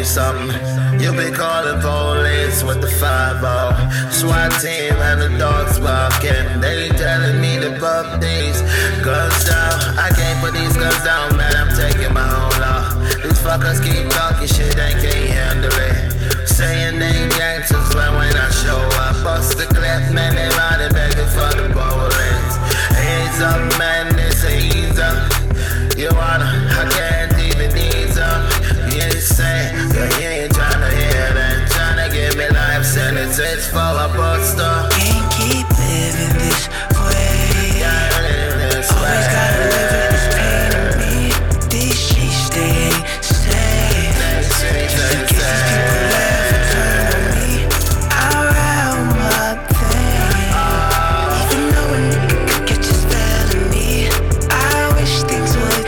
something. You be calling police with the 5-0. SWAT team and the dogs barking. They telling me to put these guns down. I can't put these guns down, man, I'm taking my own law. These fuckers keep talking shit, they can't handle it. Saying they gangsters, but when I show up, bust the clip, man, they riding begging for the bullets. Ease up, man, this ease up. You wanna, I can't even ease up. You ain't saying, you ain't tryna hear that. Tryna give me life sentences for a buster. Can't keep living this way. Gotta live this way. Always gotta live with this pain in me. These sheets, they ain't safe. Just in case these people ever turn on me, I'll round my thing. Even though a nigga could get just felony, I wish things would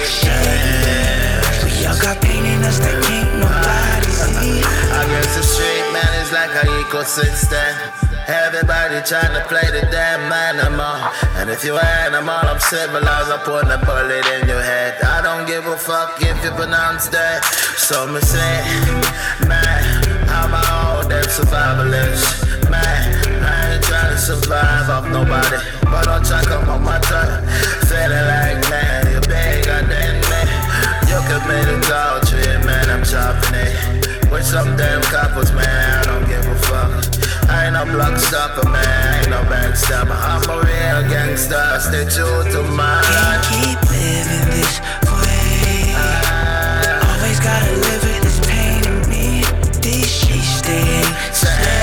change. We all got pain in us that can't nobody see. I guess the street man is like an ecosystem. Everybody trying to play the damn animal. And if you animal, I'm civilized. I'm putting a bullet in your head. I don't give a fuck if you pronounce that. So me say, man, I'm my own damn survivalist. Man, I ain't trying to survive off nobody, but I'll try to come on my turn. Feeling like, man, you're bigger than me. You could make a tall tree, man, I'm chopping it. With some damn couples, man, I don't give a fuck. I ain't no block stopper, man, I ain't no backstabber. I'm a real gangster, stay true to mine. Can't keep living this way. Always gotta live with this pain in me. These sheets, they ain't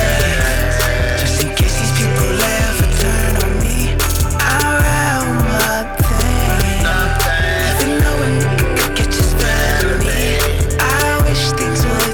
safe. Just in case these people ever turn on me, I'll round my thing. Even though a nigga could get just felony, I wish things would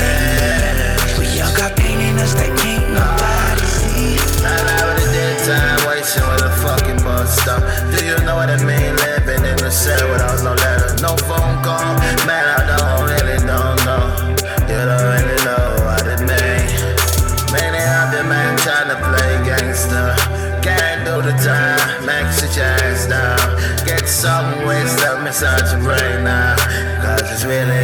change. We all got pain in us that can't nobody see. I never did time wasting with a fucking bus stop. Do you know what it mean living in the cell without no letter, no phone call? Man, I don't know. You don't really know what it mean. Many of you man trying to play gangster. Can't do the time, max your ass down. Get some wisdom inside your brain now, cause it's really